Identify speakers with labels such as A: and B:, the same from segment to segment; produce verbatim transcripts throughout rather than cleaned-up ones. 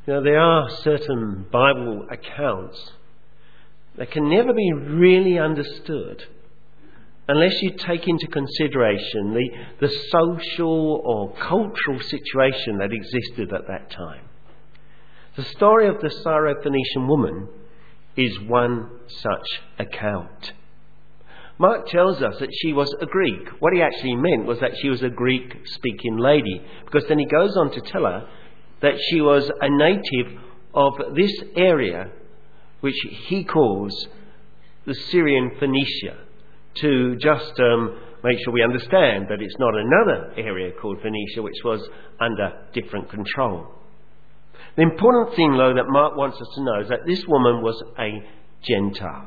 A: You know, there are certain Bible accounts that can never be really understood unless you take into consideration the, the social or cultural situation that existed at that time. The story of the Syrophoenician woman is one such account. Mark tells us that she was a Greek. What he actually meant was that she was a Greek-speaking lady, because then he goes on to tell her that she was a native of this area, which he calls the Syrian Phoenicia, to just um, make sure we understand that it's not another area called Phoenicia, which was under different control. The important thing, though, that Mark wants us to know is that this woman was a Gentile.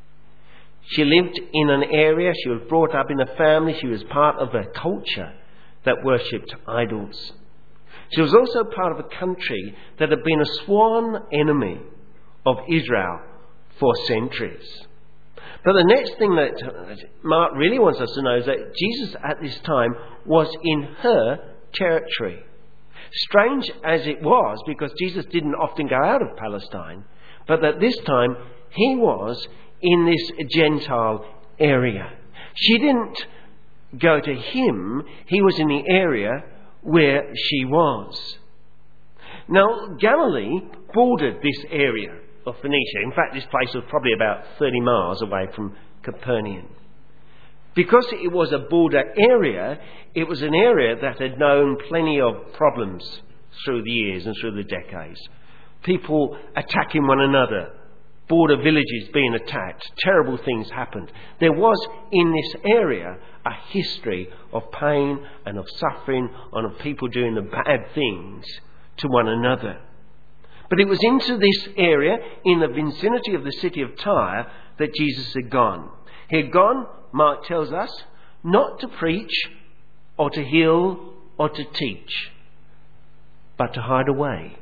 A: She lived in an area, she was brought up in a family, she was part of a culture that worshipped idols. She was also part of a country that had been a sworn enemy of Israel for centuries. But the next thing that Mark really wants us to know is that Jesus at this time was in her territory. Strange as it was, because Jesus didn't often go out of Palestine, but at this time he was in this Gentile area. She didn't go to him, he was in the area where she was. Now, Galilee bordered this area of Phoenicia. In fact, this place was probably about thirty miles away from Capernaum. Because it was a border area, it was an area that had known plenty of problems through the years and through the decades. People attacking one another, border villages being attacked, terrible things happened. There was in this area a history of pain and of suffering and of people doing the bad things to one another. But it was into this area, in the vicinity of the city of Tyre, that Jesus had gone. He had gone, Mark tells us, not to preach or to heal or to teach, but to hide away,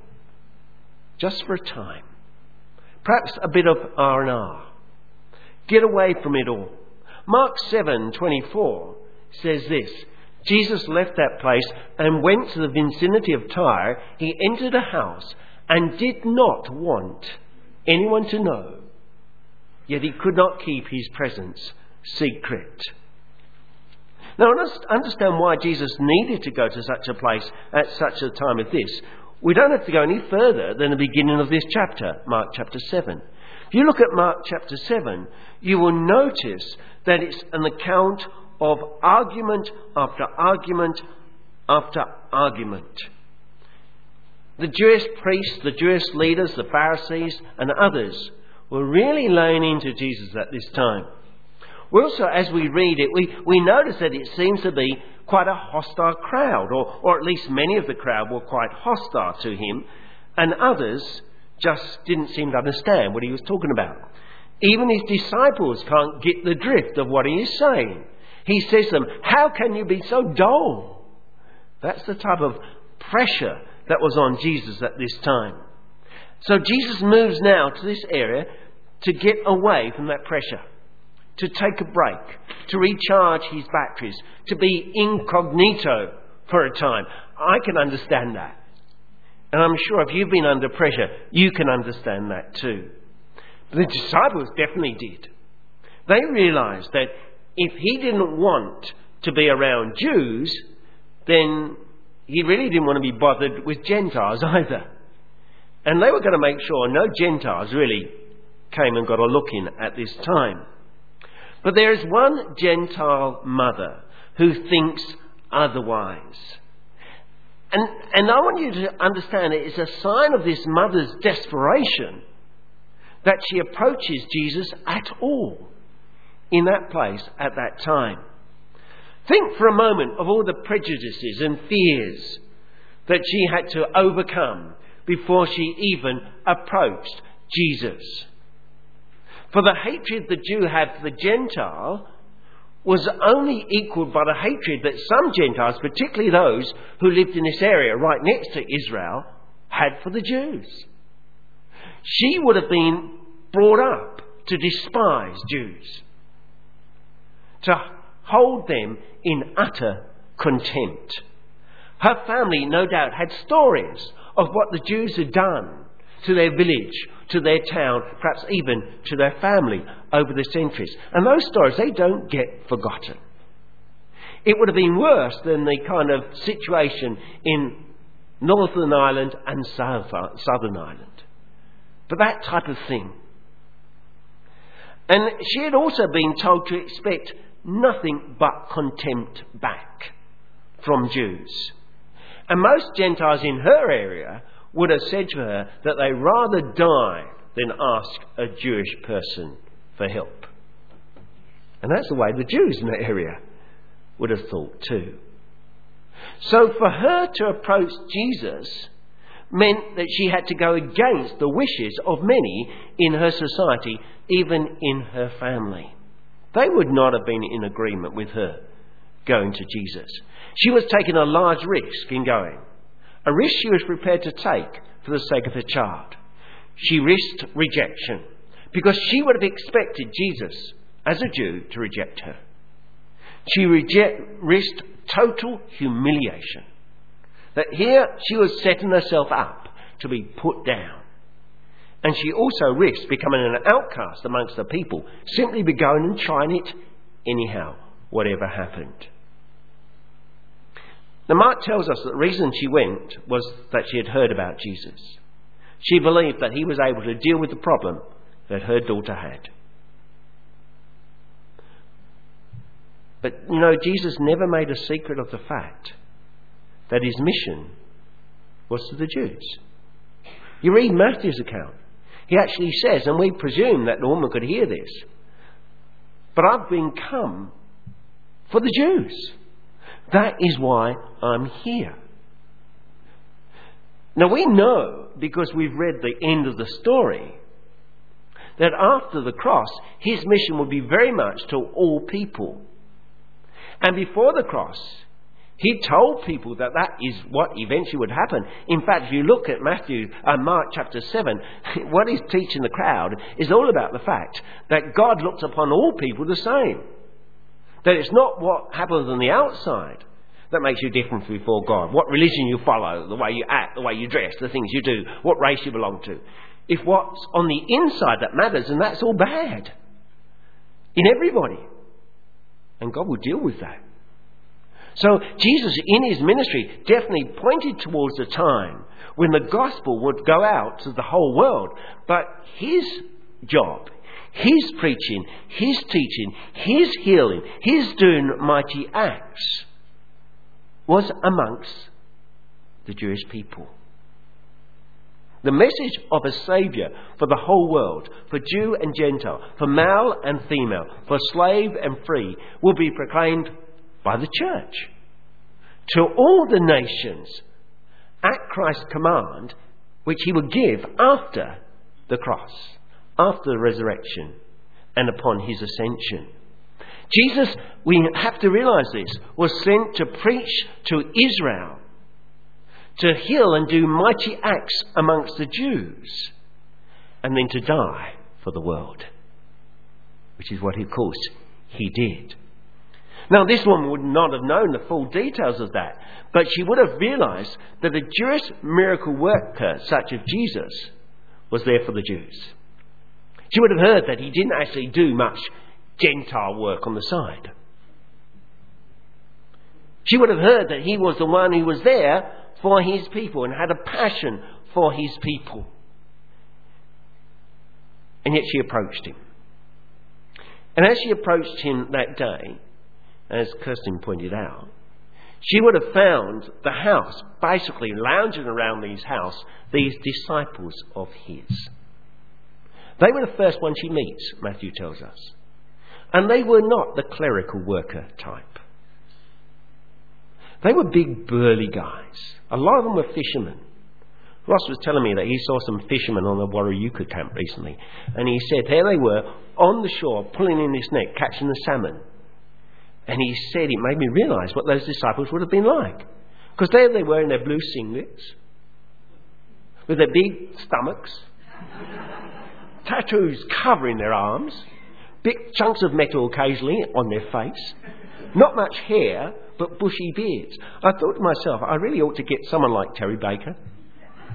A: just for a time. Perhaps a bit of R and R. Get away from it all. Mark seven twenty-four says this: Jesus left that place and went to the vicinity of Tyre. He entered a house and did not want anyone to know, yet he could not keep his presence secret. Now, understand why Jesus needed to go to such a place at such a time as this. We don't have to go any further than the beginning of this chapter, Mark chapter seven. If you look at Mark chapter seven, you will notice that it's an account of argument after argument after argument. The Jewish priests, the Jewish leaders, the Pharisees and others were really laying into Jesus at this time. We also, as we read it, we, we notice that it seems to be quite a hostile crowd, or, or at least many of the crowd were quite hostile to him, and others just didn't seem to understand what he was talking about. Even his disciples can't get the drift of what he is saying. He says to them, "How can you be so dull?" That's the type of pressure that was on Jesus at this time. So Jesus moves now to this area to get away from that pressure, to take a break, to recharge his batteries, to be incognito for a time. I can understand that. And I'm sure if you've been under pressure, you can understand that too. But the disciples definitely did. They realised that if he didn't want to be around Jews, then he really didn't want to be bothered with Gentiles either. And they were going to make sure no Gentiles really came and got a look in at this time. But there is one Gentile mother who thinks otherwise. And, and I want you to understand it is a sign of this mother's desperation that she approaches Jesus at all in that place at that time. Think for a moment of all the prejudices and fears that she had to overcome before she even approached Jesus. For the hatred the Jew had for the Gentile was only equalled by the hatred that some Gentiles, particularly those who lived in this area right next to Israel, had for the Jews. She would have been brought up to despise Jews, to hold them in utter contempt. Her family, no doubt, had stories of what the Jews had done to their village, to their town, perhaps even to their family over the centuries. And those stories, they don't get forgotten. It would have been worse than the kind of situation in Northern Ireland and South, Southern Ireland. But that type of thing. And she had also been told to expect nothing but contempt back from Jews. And most Gentiles in her area would have said to her that they'd rather die than ask a Jewish person for help. And that's the way the Jews in that area would have thought too. So for her to approach Jesus meant that she had to go against the wishes of many in her society, even in her family. They would not have been in agreement with her going to Jesus. She was taking a large risk in going. A risk she was prepared to take for the sake of her child. She risked rejection because she would have expected Jesus, as a Jew, to reject her. She reject, risked total humiliation. That here she was setting herself up to be put down. And she also risked becoming an outcast amongst the people, simply by going and trying it anyhow, whatever happened. Now, Mark tells us that the reason she went was that she had heard about Jesus. She believed that he was able to deal with the problem that her daughter had. But, you know, Jesus never made a secret of the fact that his mission was to the Jews. You read Matthew's account. He actually says, and we presume that the woman could hear this, but I've been come for the Jews. That is why I'm here. Now we know, because we've read the end of the story, that after the cross, his mission would be very much to all people. And before the cross, he told people that that is what eventually would happen. In fact, if you look at Matthew, uh, Mark chapter seven, what he's teaching the crowd is all about the fact that God looks upon all people the same. That it's not what happens on the outside that makes you different before God. What religion you follow, the way you act, the way you dress, the things you do, what race you belong to. It's what's on the inside that matters, and that's all bad. In everybody. And God will deal with that. So Jesus, in his ministry, definitely pointed towards a time when the gospel would go out to the whole world. But his job, his preaching, his teaching, his healing, his doing mighty acts was amongst the Jewish people. The message of a Saviour for the whole world, for Jew and Gentile, for male and female, for slave and free, will be proclaimed by the church to all the nations at Christ's command, which he would give after the cross, after the resurrection, and upon his ascension. Jesus, we have to realise this, was sent to preach to Israel, to heal and do mighty acts amongst the Jews, and then to die for the world, which is what, of course, he did. Now, this woman would not have known the full details of that, but she would have realised that a Jewish miracle worker such as Jesus was there for the Jews. She would have heard that he didn't actually do much Gentile work on the side. She would have heard that he was the one who was there for his people and had a passion for his people. And yet she approached him. And as she approached him that day, as Kirsten pointed out, she would have found the house, basically lounging around his house, these disciples of his. They were the first ones she meets, Matthew tells us. And they were not the clerical worker type. They were big, burly guys. A lot of them were fishermen. Ross was telling me that he saw some fishermen on the Warrayuka camp recently. And he said there they were on the shore, pulling in this net, catching the salmon. And he said it made me realise what those disciples would have been like. Because there they were in their blue singlets, with their big stomachs, tattoos covering their arms, big chunks of metal occasionally on their face, not much hair, but bushy beards. I thought to myself, I really ought to get someone like Terry Baker.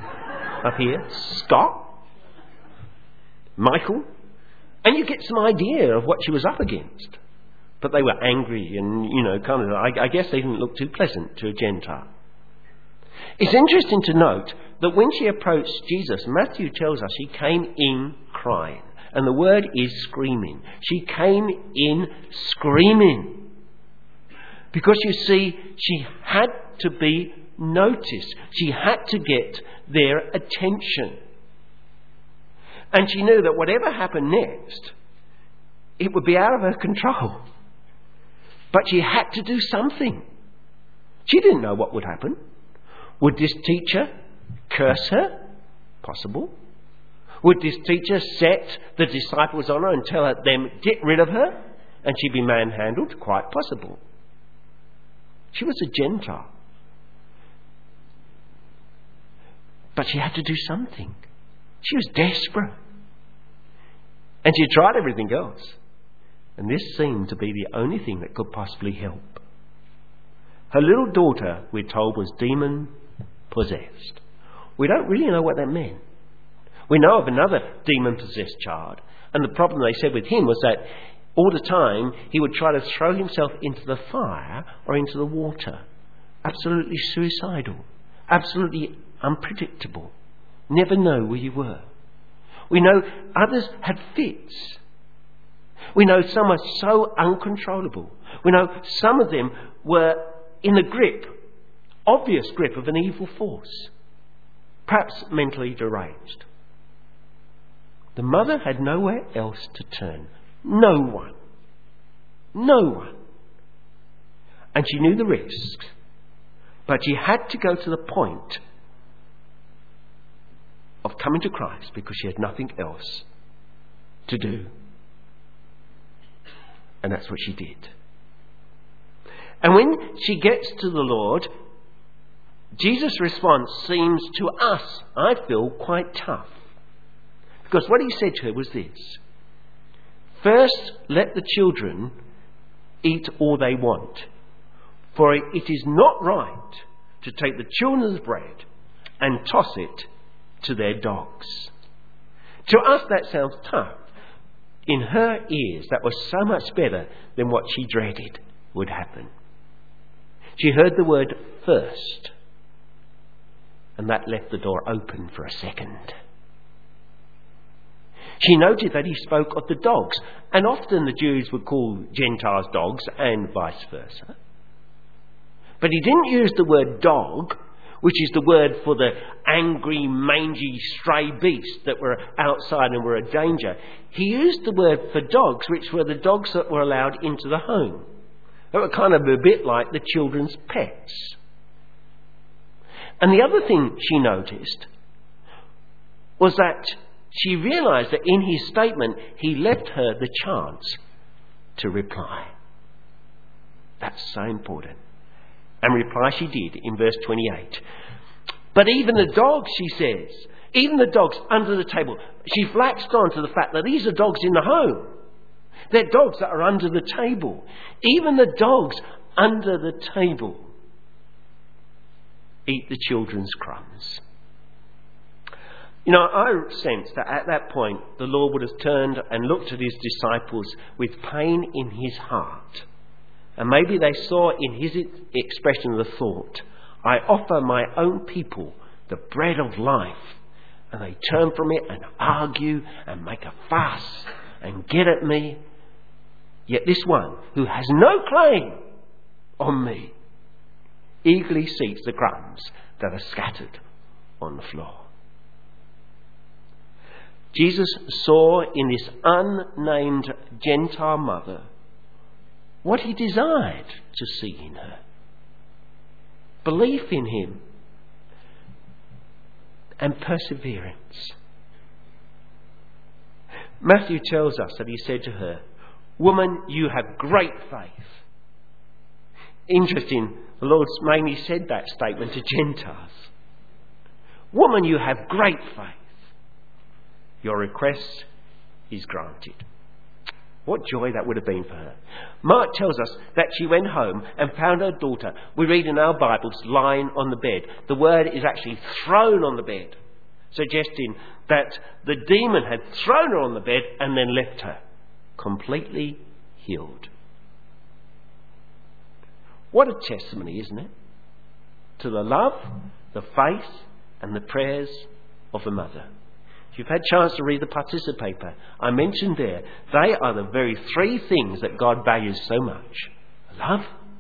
A: up here, Scott, Michael, and you get some idea of what she was up against. But they were angry and, you know, kind of, I, I guess they didn't look too pleasant to a Gentile. It's interesting to note that when she approached Jesus, Matthew tells us she came in crying. And the word is screaming. She came in screaming. Because you see, she had to be noticed. She had to get their attention. And she knew that whatever happened next, it would be out of her control. But she had to do something. She didn't know what would happen. Would this teacher curse her? Possible. Would this teacher set the disciples on her and tell her them get rid of her and she'd be manhandled? Quite possible. She was a Gentile. But she had to do something. She was desperate. And she tried everything else. And this seemed to be the only thing that could possibly help. Her little daughter, we're told, was demon-possessed. We don't really know what that meant. We know of another demon-possessed child. And the problem they said with him was that all the time he would try to throw himself into the fire or into the water. Absolutely suicidal. Absolutely unpredictable. Never know where you were. We know others had fits. We know some are so uncontrollable. We know some of them were in the grip, obvious grip of an evil force. Perhaps mentally deranged. The mother had nowhere else to turn. No one. No one. And she knew the risks. But she had to go to the point of coming to Christ because she had nothing else to do. And that's what she did. And when she gets to the Lord, Jesus' response seems to us, I feel, quite tough. Because what he said to her was this: first, let the children eat all they want, for it is not right to take the children's bread and toss it to their dogs. To us that sounds tough. In her ears, that was so much better than what she dreaded would happen. She heard the word first, and that left the door open for a second. She noted that he spoke of the dogs, and often the Jews would call Gentiles dogs and vice versa. But he didn't use the word dog, which is the word for the angry, mangy, stray beasts that were outside and were a danger. He used the word for dogs, which were the dogs that were allowed into the home. They were kind of a bit like the children's pets. And the other thing she noticed was that she realised that in his statement he left her the chance to reply. That's so important. And reply she did in verse twenty-eight. But even the dogs, she says, even the dogs under the table, she flaxed on to the fact that these are dogs in the home. They're dogs that are under the table. Even the dogs under the table eat the children's crumbs. You know, I sense that at that point the Lord would have turned and looked at his disciples with pain in his heart. And maybe they saw in his expression the thought, I offer my own people the bread of life. And they turn from it and argue and make a fuss and get at me. Yet this one, who has no claim on me, eagerly seeks the crumbs that are scattered on the floor. Jesus saw in this unnamed Gentile mother what he desired to see in her. Belief in him and perseverance. Matthew tells us that he said to her, Woman, you have great faith. Interesting, the Lord mainly said that statement to Gentiles. Woman, you have great faith. Your request is granted. What joy that would have been for her. Mark tells us that she went home and found her daughter, we read in our Bibles, lying on the bed. The word is actually thrown on the bed. suggesting that the demon had thrown her on the bed and then left her completely healed. What a testimony, isn't it? To the love, the faith and the prayers of the mother. If you've had a chance to read the participator, I mentioned there, they are the very three things that God values so much. Love,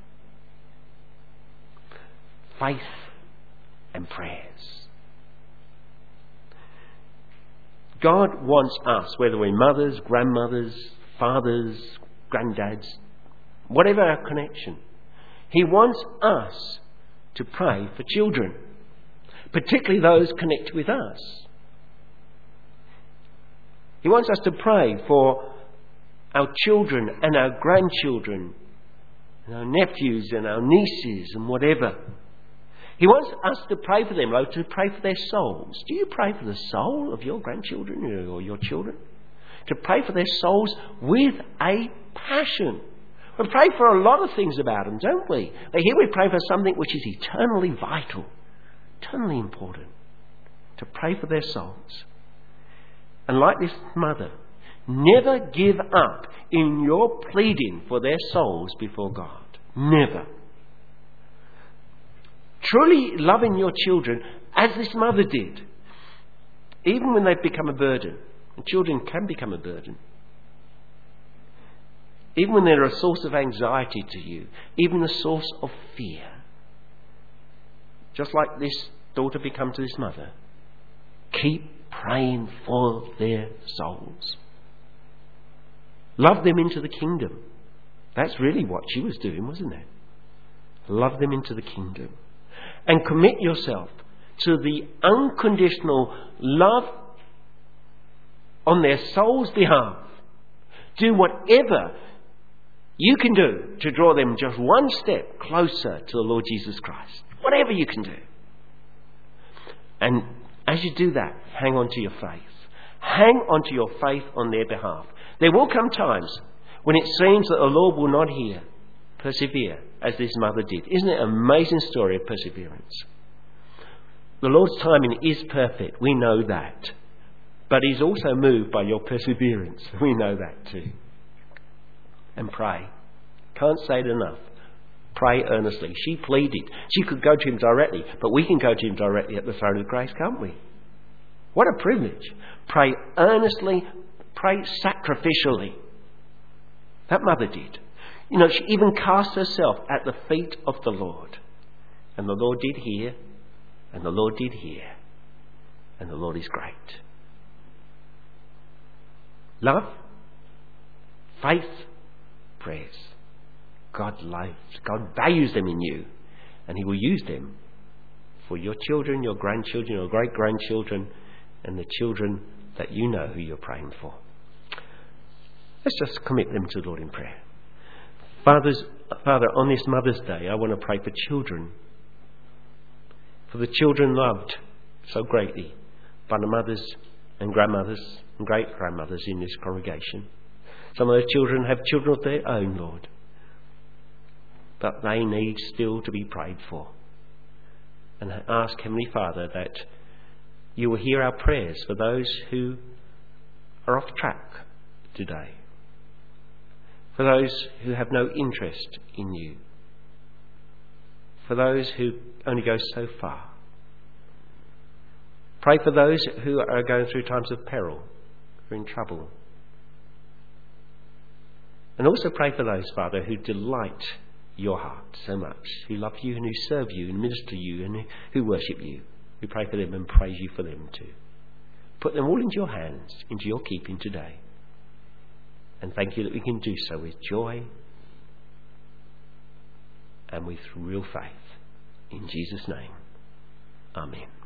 A: faith and prayers. God wants us, whether we're mothers, grandmothers, fathers, granddads, whatever our connection, He wants us to pray for children, particularly those connected with us. He wants us to pray for our children and our grandchildren, and our nephews and our nieces and whatever. He wants us to pray for them, like to pray for their souls. Do you pray for the soul of your grandchildren or your children? To pray for their souls with a passion. We pray for a lot of things about them, don't we? But here we pray for something which is eternally vital, eternally important. To pray for their souls. And like this mother, never give up in your pleading for their souls before God. Never. Truly loving your children as this mother did, even when they've become a burden. And children can become a burden. Even when they're a source of anxiety to you, even a source of fear. Just like this daughter became to this mother. Keep praying for their souls. Love them into the kingdom. That's really what she was doing, wasn't it? Love them into the kingdom. And commit yourself to the unconditional love on their soul's behalf. Do whatever you can do to draw them just one step closer to the Lord Jesus Christ. Whatever you can do. And as you do that, hang on to your faith. Hang on to your faith on their behalf. There will come times when it seems that the Lord will not hear. Persevere, as this mother did. Isn't it an amazing story of perseverance? The Lord's timing is perfect. We know that. But He's also moved by your perseverance. We know that too. And pray. Can't say it enough. Pray earnestly. She pleaded. She could go to Him directly, but we can go to Him directly at the throne of grace, can't we? What a privilege. Pray earnestly. Pray sacrificially. That mother did. You know, she even cast herself at the feet of the Lord. And the Lord did hear. And the Lord did hear. And the Lord is great. Love, faith, prayers. God loves, God values them in you. And He will use them for your children, your grandchildren, your great-grandchildren, and the children that you know who you're praying for. Let's just commit them to the Lord in prayer. Fathers, Father, on this Mother's Day, I want to pray for children. For the children loved so greatly by the mothers and grandmothers and great-grandmothers in this congregation. Some of those children have children of their own, Lord. But they need still to be prayed for. And I ask, Heavenly Father, that You will hear our prayers for those who are off track today. For those who have no interest in You. For those who only go so far. Pray for those who are going through times of peril, who are in trouble. And also pray for those, Father, who delight Your heart so much, who love You and who serve You and minister to You and who worship You. We pray for them and praise You for them too. Put them all into Your hands, into Your keeping today. And thank You that we can do so with joy and with real faith. In Jesus' name, amen.